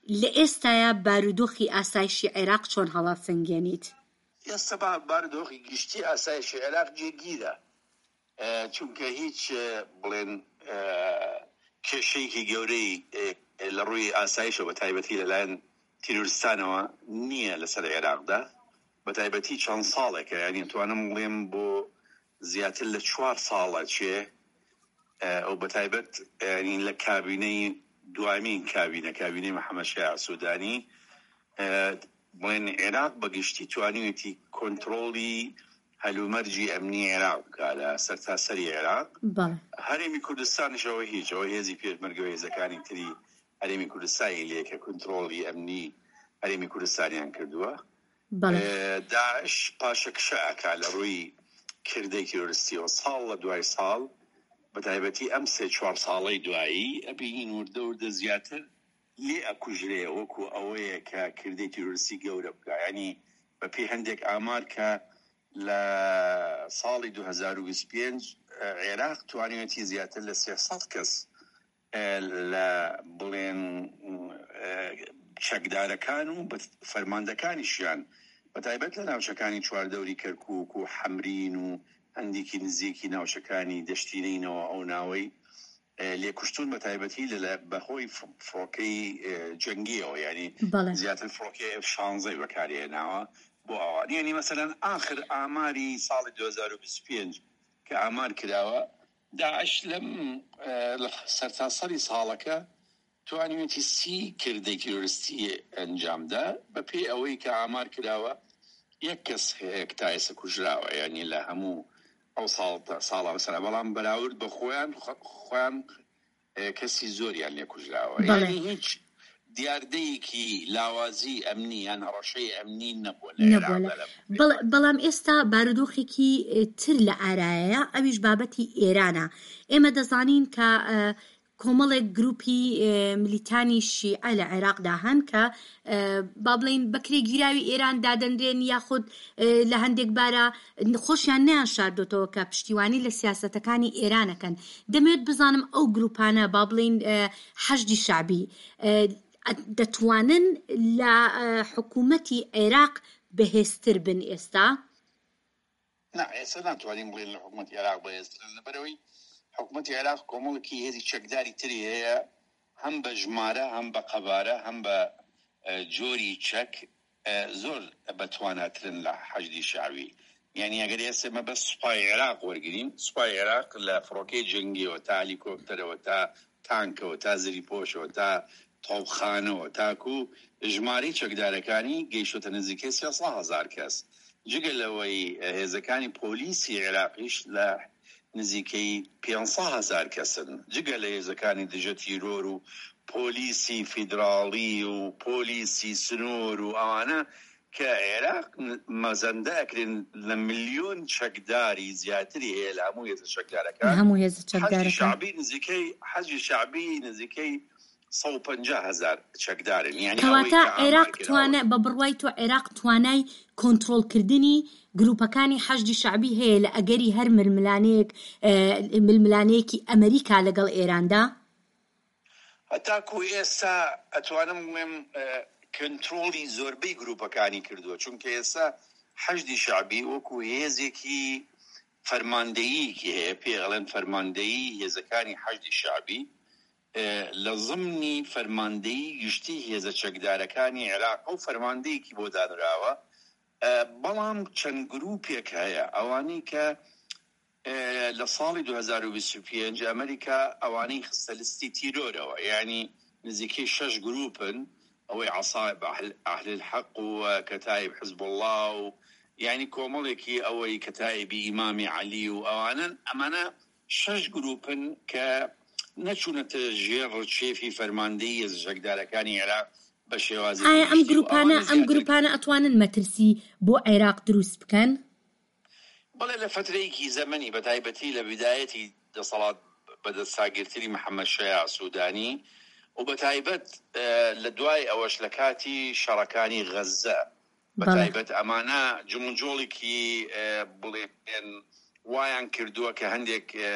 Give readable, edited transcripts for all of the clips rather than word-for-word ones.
لە ئێستایا بارودۆخی ئاسایشی عێراق چۆن هەڵاسەنگێنیت؟ ئێستا بارودۆخی گشتی ئاسایشی عێراق جێگیرە، چونکە هیچ بڵێن کێشەیەکی گەورەی لە ڕووی ئاسایشە بە تایبەتی لەلایەن تیرۆریستانەوە نییە لەسەر عێراقدا، بە تایبەتی چەند ساڵێکە، یعنی توانم بڵێم بۆ زیاتر لە 4 ساڵە چێ ئەو بە تایبەت ینی لە کابینەی دوامین کابینەی محەممەد شایع سوودانی بڵێن عێراق بەگشتی توانیوێتی کۆنتڕۆڵی هەلومەرجی ئەمنی عێراق بکات لە سەرتاسەری عێراق. هەرێمی کوردستانیشەوە هیچەوە هێزی پێشمەرگەوە هێزەکانی تری هەرێمی کوردستانی لێ کە کۆنتڕۆڵی ئەمنی هەرێمی کوردستانیان کردووە. داعش پاشەکشە ئەکا لە ڕووی کردەی تیرۆریستیەوە ساڵ لە دوای ساڵ، بە تایبەتی ئەم 3-4 ساڵەی دوایی ئەبینین وردە زیاتر لێ ئەکوژرێ وەکو ئەوەیە کە کردەی تیرۆریستی گەورە بکە، ینی بە پێی هەندێک ئامار کە لە ساڵی 2025 عێراق توانیوێتی زیاتر لە 300 کەس لە بڵێن چەکدارەکان و فەرماندەکانیشیان بە تایبەت لە ناوچەکانی چواردەوری کەرکووک و حەمرین و هەندێکی نزیکی ناوچەکانی دەشتینینەوە ئەو ناوەی لێکوشتون بە تایبەتی بەخۆی فڕۆکەی جەنگیەوە، ینی زیاتر فڕۆکەی F-16 بەکارهێناوە بۆ ئەوان. یعنی مەسەلەن ئاخر ئاماری ساڵی 2025 کە ئامار کراوە، داعش لەم سەرتاسەری ساڵەکە توانیوێتی 30 کردەی تیرۆریستی ئەنجامدا بە پێی ئەوەی کە ئامار کراوە 1 کەس هەیە تا ئێستا کوژراوە، ینی لە هەموو ئەو ساڵە بەسەرا، بەڵام بەراورد بە خۆیان کەسی زۆریان لێ کوژراوە، یعنی هیچ دیاردەیەکی لاوازی ئەمنی یان هەڕەشەی ئەمنی نەبووە. بەڵام ئێستا بارودۆخێکی تر لە ئارایەیە، ئەویش بابەتی ئێرانە. ئێمە دەزانین کە کۆمەڵێک گروپی ملیتانی شیعە لە عێراقدا هەن کە با بڵێن بەکرێ گیراوی ئێران دادەندرێن، یاخود لە هەندێک بارە خۆشیان نیان شاردۆتەوە کە پشتیوانی لە سیاسەتەکانی ئێرانەکەن. دەمەوێت بزانم ئەو گروپانە با بڵێن حەشدی شعبی دەتوانن لە حکوومەتی عێراق بەهێزتر بن ئێستا؟ ئێستا ناتوانین بڵێن لە حکوومەتی عێراق بەهێزترن، لەبەرەوەی حکوومەتی عێراق کۆمەڵێکی هێزی چەکداری تری هەیە، هەم بە ژمارە، هەم بە قەبارە، هەم بە جۆری چەک زۆر بەتواناترن لە حەشدی شعبی. یعنی ئەگەر ئێسمە بە سوپای عێراق وەرگرین، سوپای عێراق لە فڕۆکەی جەنگیەوە تا هەلیکۆپتەرەوە تا تانکەوە تا زری پۆشەوە تا تۆپخانەوە تاکو ژمارەی چەکدارەکانی گەیشتە نزیکەی 300,000 کەس، جگە لەوەی هێزەکانی پۆلیسی عێراقیش لە نزیکەی 500,000 کەسن، جگە لە هێزەکانی دژە تیرۆر و پۆلیسی فیدراڵی و پۆلیسی سنوور و ئەوانە کە عێراق مەزەندە ئەکرێن لە ملیۆن چەکداری زیاتری هەیە لە هەموو هێزە چەکدارەکان. حەزی شعبی نزیکەی 150,000 چەکدارن. کەواتە عێراق توانە بە بڕوای تۆ عێراق توانای کۆنتڕۆڵکردنی گروپەکانی حەشدی شعبی هەیە لە ئەگەری هەر ململانەیەکی ئەمریکا لەگەڵ ئێراندا؟ هەتاکو ئێستا ئەتوانم بڵێم کۆنتڕۆڵی زۆربەی گروپەکانی کردووە، چونکە ئێستا حەشدی شعبی وەکو هێزێکی فەرماندەییکی هەیە، پێڵێن فەرماندەیی هێزەکانی حەشدی شعبی لە ضمنی فەرماندەیی گشتی هێزە چەکدارەکانی عێراق ئەو فەرماندەیەکی بۆ دانراوە. بەڵام چەند گروپێک هەیە ئەوانەی کە لە ساڵی 2025 ئەمریکا ئەوانەی خستە لیستی تیرۆرەوە، یعنی نزیکەی 6 گروپن، ئەوەی عەسایب ئەهل الحەق و کەتایب حزب الله و یعنی کۆمەڵێکی ئەوەی کەتایبی ئیمامی عەلی و ئەمانە 6 گروپن کە نەچوونەتە ژێر ڕچێفی فەرماندەیی هێزە چەکدارەکانی عێراق بە شێوازی. ئایا ئەم گروپانە ئەتوانن مەترسی بۆ عێراق دروست بکەن؟ بەڵێ لە فترەیەکی زەمەنی بە تایبەتی لە بدایەتی دەسەڵات بەدەستاگرتنی محەممەد شایع سوودانی و بە تایبەت لە دوای ئەوەش لە کاتی شەڕەکانی غەزە بە تایبەت ئەمانە جمجۆڵێکی بڵێن وایان کردووە کە هەندێک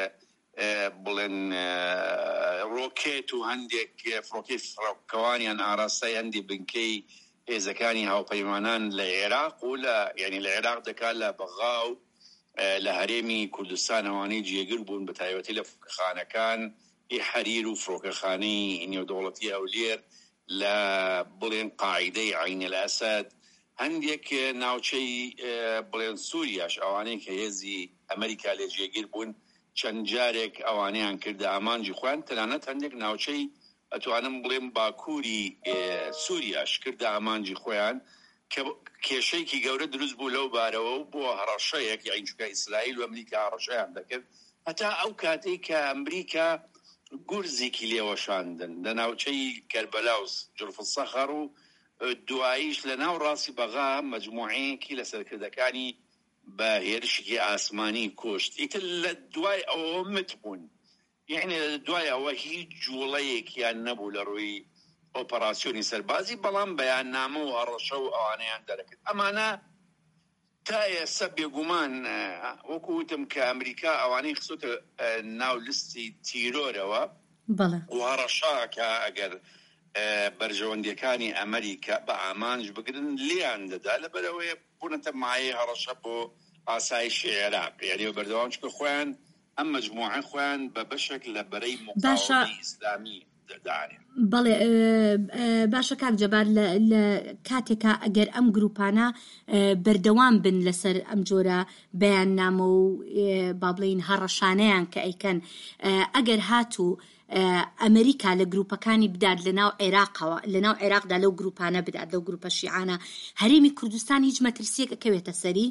بڵێن ڕۆکێت و هەندێک فڕۆکەی فڕۆکەوانیان ئاراستای هەندێک بنکەی هێزەکانی هاوپەیمانان لە عێراق و یعنی لە عێراق دەکات لە بەغاو لە هەرێمی کوردستان ئەوانەی جێگر بوون بە تایبەتی لە فڕۆکەخانەکان حەریر و فڕۆکەخانەی نێودەوڵەتی هەولێر لە بڵێن قاعیدەی عین الئەسەد هەندێک ناوچەی بڵێن سووریاش ئەوانەی کە هێزی ئەمریکا لێ جێگیر بوون چەند جارێک ئەوانەیان کردە ئامانجی خۆیان تەنانەت هەندێک ناوچەی ئەتوانم بڵێم باکووری سووریاش کردە ئامانجی خۆیان کە کێشەیەکی گەورە دروست بوو لەو بارەوە و بۆ هەڕەشەیەک یاین چونکە ئیسرائیل و ئەمریکا هەڕەشەیان دەکرد هەتا ئەو کاتەی کە ئەمریکا گورزێکی لێوەشاندن لە ناوچەی کەربەلا و جرفسەخەر و دواییش لە ناو ڕاستی بەغا مەجموعەیەکی لە سەرکردەکانی بە هێرشێکی ئاسمانی کوشت ئیتر لە دوای ئەوە مت بوون یعنی لە دوای ئەوە هیچ جوڵەیەکیان نەبوو لە ڕووی ئۆپەراسیۆنی سەربازی بەڵام بەیاننامە و هەڕەشە و ئەوانەیان دەرەکرد ئەمانە تا ئێستا بێگومان وەکو وتم کە ئەمریکا ئەوانەی خسوتە ناو لستی تیرۆرەوە و هەڕەشا کە ئەگەر بەرژەوەندیەکانی ئەمریکا بە ئامانج بگرن لیان دەدا لەبەرەوەی بوونەتە مایە هەڕەشە بۆ ئاسایشی عێراق یعنی بەردەوام چکە خۆیان ئەم مەجموعە خۆیان بە بەشێک لە بەرەی مقاومەتی ئیسلامی دەدانێن. بەڵێ باشە کاک جەبار لە کاتێکا ئەگەر ئەم گروپانە بەردەوام بن لەسەر ئەم جۆرە بەیاننامە و با بڵێین هەڕەشانەیان کە ئەیکەن ئەگەر هاتوو ئەمریکا لە گروپەکانی بدات لەناو عێراقەوە لەناو عێراقدا لەو گروپانە بدات لەو گروپە شیعانە هەرێمی کوردستان هیچ مەترسیەک ئەکەوێتە سەری؟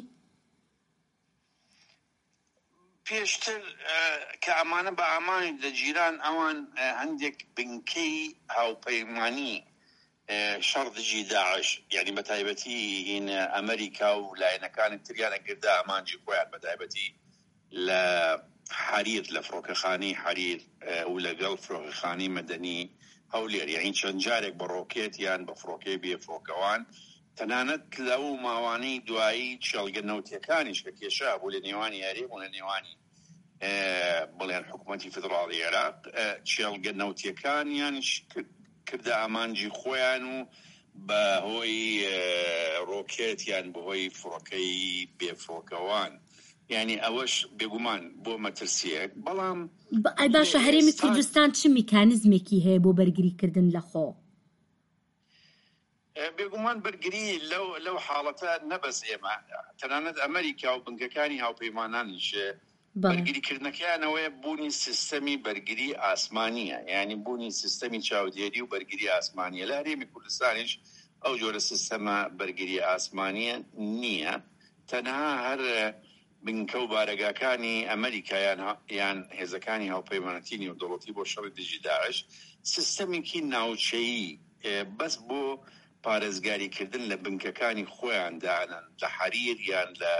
پێشتر کە ئەمانە بە ئامانی لە جیران ئەوان هەندێک بنکەی هاوپەیمانی شەڕدژی داعش یعنی بە تایبەتی هین ئەمریکا و لایەنەکانی تریانە گردا ئامانجی خۆیان بە تایبەتی لە حەریر لە فڕۆکەخانەی حەریر و لەگەڵ فڕۆکەخانەی مەدەنی هەولێر یعنی چەند جارێک بە ڕۆکێت یان بە فڕۆکەی بێفڕۆکەوان تەنانەت لەو ماوانەی دوایی چێڵگە نەوتیەکانیش کە کێشا بوو لە نێوانی هەرێم و لە نێوانی بڵێن حکوومەتی فدراڵی عێراق چێڵگە نەوتیەکانیان کردە ئامانجی خۆیان و بە هۆی ڕۆکێت یان بەهۆی فڕۆکەی بێفڕۆکەوان یعنی ئەوەش بێگومان بۆ مەترسیەک بەڵام باشە هەرێمی کوردستان چ میکانیزمێکی هەیە بۆ بەرگریکردن لە خۆ؟ بێگومان بەرگری لەو حاڵەتە نەبەس ئێمە تەنانەت ئەمریکا و بنکەکانی هاوپەیمانانیش بەرگریکردنەکەیانەوەی بوونی سیستەمی بەرگری ئاسمانیە یعنی بوونی سیستەمی چاودێری و بەرگری ئاسمانیە لە هەرێمی کوردستانیش ئەو جۆرە سیستەمە بەرگری ئاسمانیە نییە تەنها هەر بنکە و بارەگاکانی ئەمریکا یان هێزەکانی هاوپەیمانەتی نێودەوڵەتی بۆ شەڕی دژی داعش سیستەمێکی ناوچەیی بەس بۆ پارێزگاریکردن لە بنکەکانی خۆیان دانن لە حەریر یان لە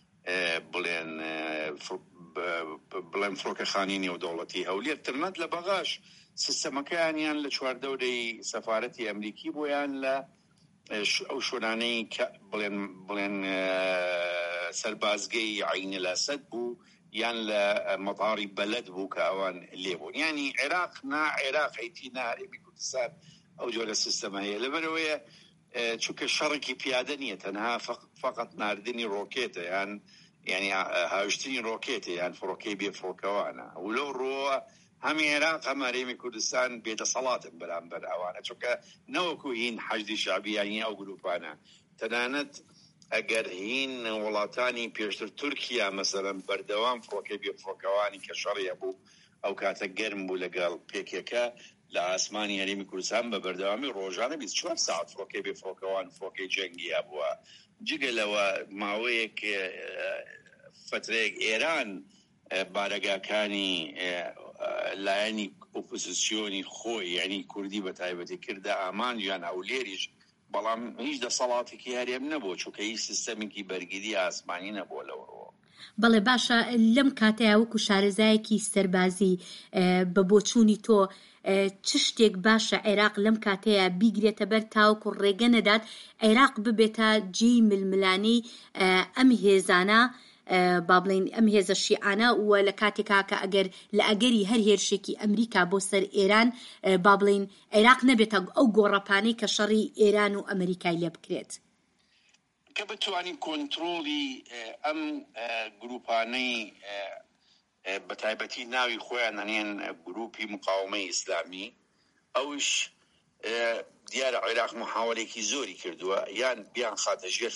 بڵێن فڕۆکەخانەی نێودەوڵەتی هەولێر تەنانەت لە بەغاش سیستەمەکەیان لە چواردەورەی سەفارەتی ئەمریکی بۆیان لە ئەو شوێنانەی بڵێن سەربازگەی عین الئەسەد بوو یان لە مەطاری بەلەد بوو کە ئەوان لێبوون یعنی عێراق نا عێراقیتی نا هەرێمی کوردستان ئەو جۆرە سیستەمە هەیە لەبەرەوەیە چونکە شەڕێکی پیادە نییە تەنها فقط ناردنی ڕۆکێتە یان یعنی هاوشتنی ڕۆکێتە یان فڕۆکەی بێفڕۆکەوانە و لەو ڕۆوە هەمی عێراق هەم هەرێمی کوردستان بێدەسەڵاتن بەرامبەر ئەوانە چونکە نەوەکو هین حەشدی شعبیانی ئەو گروپانە تەنانەت ئەگەر هین وڵاتانی پێشتر تورکیا مەسەڵەن بەردەوام فڕۆکەی بێفڕۆکەوانی کە شەڕیە بوو ئەو کاتە گەرم بوو لەگەڵ پێکێکە لە ئاسمانی هەرێمی کوردستان بە بەردەوامی ڕۆژانە 24 ساعت فڕۆکەی بێفڕۆکەوان فڕۆکەی جەنگیە بووە جگە لەوە ماوەیەک فترەیەک ئێران بارەگاکانی لایەنی ئۆپۆزیسیۆنی خۆی یعنی کوردی بە تایبەتی کردە ئامانجیان هەولێریش بەڵام هیچ دەسەڵاتێکی هەرێم نەبوو چونکە هیچ سیستەمێکی بەرگری ئاسمانی نەبووە لەوەڕۆ. بەڵێ باشە لەم کاتەیە وەکو شارەزایەکی سەربازی بە بۆچوونی تۆ چ شتێک باشە عێراق لەم کاتەیە بیگرێتە بەر تاوەکو ڕێگە نەدات عێراق ببێتە جێی ململانەی ئەم هێزانە با بڵێن ئەم هێزە شیعانە و لە کاتێکا کە ئەگەر لە ئەگەری هەر هێرشێکی ئەمریکا بۆ سەر ئێران با بڵێن عێراق نەبێتە ئەو گۆڕەپانەی کە شەڕی ئێران و ئەمریکای لێ بکرێت کە بتوانین کۆنتڕۆڵی ئەم گروپانەی بە تایبەتی ناوی خۆیان هەنێن گروپی مقاومەی ئیسلامی ئەوش دیارە عێراق محاولێکی زۆری کردووە یان بیان خاتە ژێر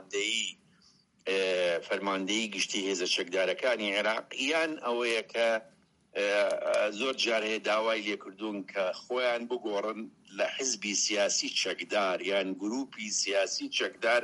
فەرماندەیی گشتی هێزە چەکدارەکانی عێراق یان ئەوەیە کە زۆر جار هەیە داوای لێکردوون کە خۆیان بگۆڕن لە حیزبی سیاسی چەکدار یان گروپی سیاسی چەکدار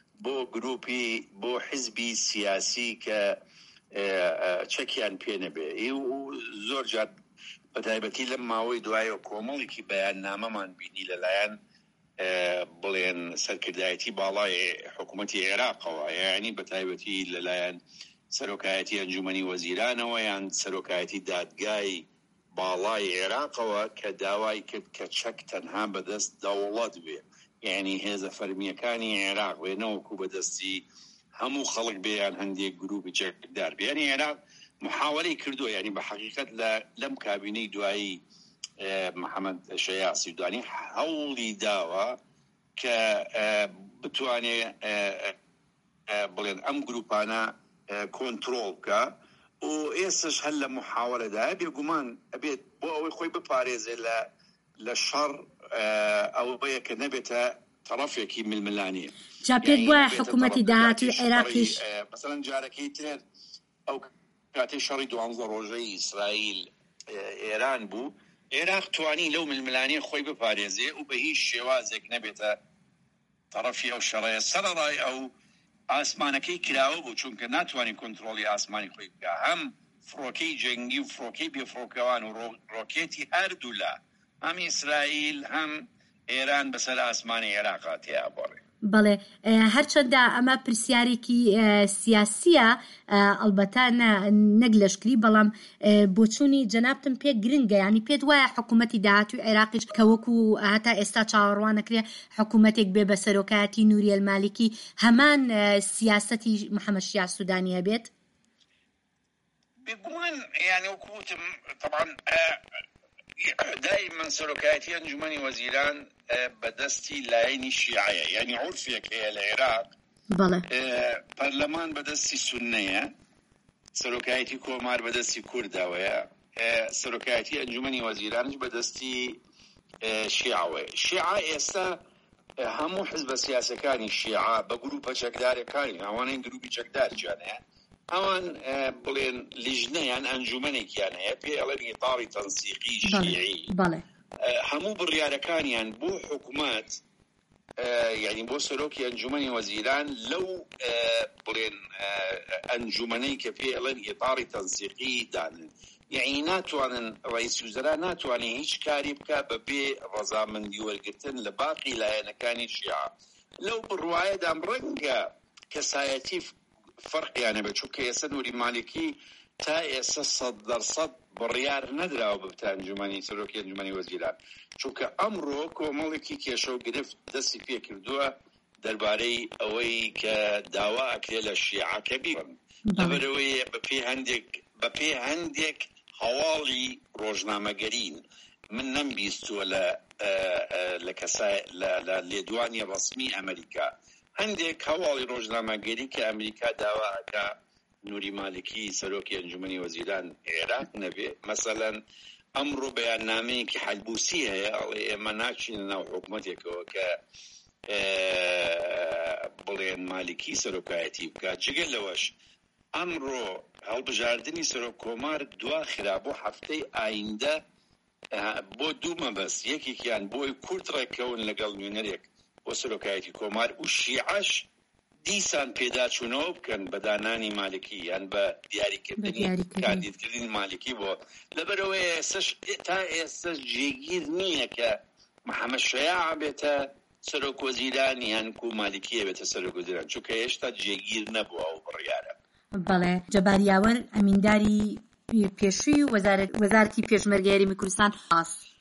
بۆ حیزبی سیاسی کە چەکیان پێ نەبێ زۆر جار بە تایبەتی لەم ماوەی دوایە کۆمەڵێکی بەیاننامەمان بینی لەلایەن بڵێن سەرکردایەتی باڵای حکوومەتی عێراقەوە یعنی بە تایبەتی لەلایەن سەرۆکایەتی ئەنجومەنی وەزیرانەوە یان سەرۆکایەتی دادگای باڵای عێراقەوە کە داوای کرد کە چەک تەنها بەدەست دەوڵەت بێ یعنی هێزە فەرمیەکانی عێراق بێ نەوەکو بەدەستی هەموو خەڵک بێیان هەندێک گروپی چەکدار بێ یعنی عێراق محاولەی کردووە یعنی بە حەقیقەت لەم کابینەی دوایی محەممەد شەیع سیودانی هەوڵی داوە کە بتوانێ بڵێن ئەم گروپانە کۆنتڕۆڵ بکە و ئێستش هەر لە محاولەدا بێگومان ئەبێت بۆ ئەوەی خۆی بپارێزێ لە شەڕ ئەوەیە کە نەبێتە تەرەفێکی ململانیە جا پێت وایە حکوومەتی داهاتوی عێراقیش مەسەڵەن جارەکەی تر ئەو کاتێ شەڕی 12 ڕۆژەی ئیسرائیل ئێران بوو عێراق توانی لەو ململانیە خۆی بپارێزێ و بە هیچ شێوازێک نەبێتە تەرەفی ئەو شەڕەیە سەرەڕای ئەو ئاسمانەکەی کراوە بوو چونکە ناتوانین کۆنتڕۆڵی ئاسمانی خۆی بکە هەم فڕۆکەی جەنگی و فڕۆکەی بێفڕۆکەوان و ڕۆکێتی هەردوو لە هەم ئیسرائیل هەم ئێران بەسەر ئاسمانی عێراقا تێابڕێ بەڵێ هەرچەندە ئەمە پرسیارێکی سیاسیە ئەلبەتە نەک لەشکری بەڵام بۆچوونی جەنابتم پێ گرنگە ینی پێت وایە حکوومەتی داهاتوی عێراقیش کە وەکو هەتا ئێستا چاوەڕوانەکرێ حکوومەتێک بێ بە سەرۆکایەتی نووری ئەلمالیکی هەمان سیاسەتی محەممەد شیع سوودانی هەبێت بێگومان یعنی وەکوتم طبعا دائما سەرۆکایەتی ئەنجومەنی وەزیران بەدەستی لایەنی شیعەیە یعنی عورفێک هەیە لە عێراق پەرلەمان بەدەستی سوننەیە سەرۆکایەتی کۆمار بەدەستی کورداوەیە سەرۆکایەتی ئەنجومەنی وەزیرانش بەدەستی شیعەوەیە شیعە ئێستا هەموو حزبە سیاسەکانی شیعە بە گروپە چەکدارەکانی ئەوانەی گروپی چەکدارجیانەیە ئەوان بڵێن لیژنەیان ئەنجومەنێکیان هەیە پێڵێن ئیطاری تەنسیقی شیعی هەموو بڕیارەکانیان بۆ حکوومەت یعنی بۆ سەرۆکی ئەنجومەنی وەزیران لەو بڵێن ئەنجومەنەی کە پێڵێن ئیطاری تەنسیقی دانن یعنی ناتوانن ڕئیس وزرا ناتوانێت هیچ کاری بکە بەبێ ڕەزامەندی وەرگرتن لە باقی لایەنەکانی شیعە لەو بڕوایەدام ڕەنگە کەسایەتی فەرقیانە بە چونکە ئێستا نووری مالکی تا ئێستا 100% بڕیار نەدراوە بە ئەنجومەنی سەرۆکی ئەنجومەنی وەزیران چونکە ئەمڕۆ کۆمەڵێکی کێشە و گرفت دەستی پێ کردووە دەربارەی ئەوەی کە داوا ئەکرێ لە شیعەکە بیڕن لەبەرەوەی بە پێ هەندێک هەواڵی ڕۆژنامەگەرین من نەمبیستووە لە لێدوانی ڕەسمی ئەمریکا هەندێک هەواڵی ڕۆژنامەگەری کە ئەمریکا داواکە نووری مالکی سەرۆکی ئەنجومەنی وەزیران عێراق نەبێ مەسەلەن ئەمڕۆ بەیاننامەیەکی حەلبوسی هەیە ئەڵێ ئێمە ناچینە ناو حکوومەتێکەوە کە بڵێن مالکی سەرۆکایەتی بکات جگە لەوەش ئەمڕۆ هەڵبژاردننی سەرۆک کۆمار دواخرا بۆ هەفتەی ئایندە بۆ دوو مەبەست یەکێکیان بۆی کورد ڕێککەون لەگەڵ نوێنەرێک بۆ سەرۆکایەتی کۆمار و شیعەش دیسان پێداچوونەوە بکەن بە دانانی مالکی یان بە دیاریکردنی کاندیدکردنی مالکی بۆ لەبەرەوەی تا ئێستا جێگیر نییە کە محەممەد شەیع بێتە سەرۆک وەزیران یان کو مالکیە بێتە سەرۆک وەزیران چونکە هێشتا جێگیر نەبووە ئەو بڕیارە. بەڵێ جەباریاوەر ئەمینداری پێشووی وەزارەتی پێشمەرگە یاریمی کوردستان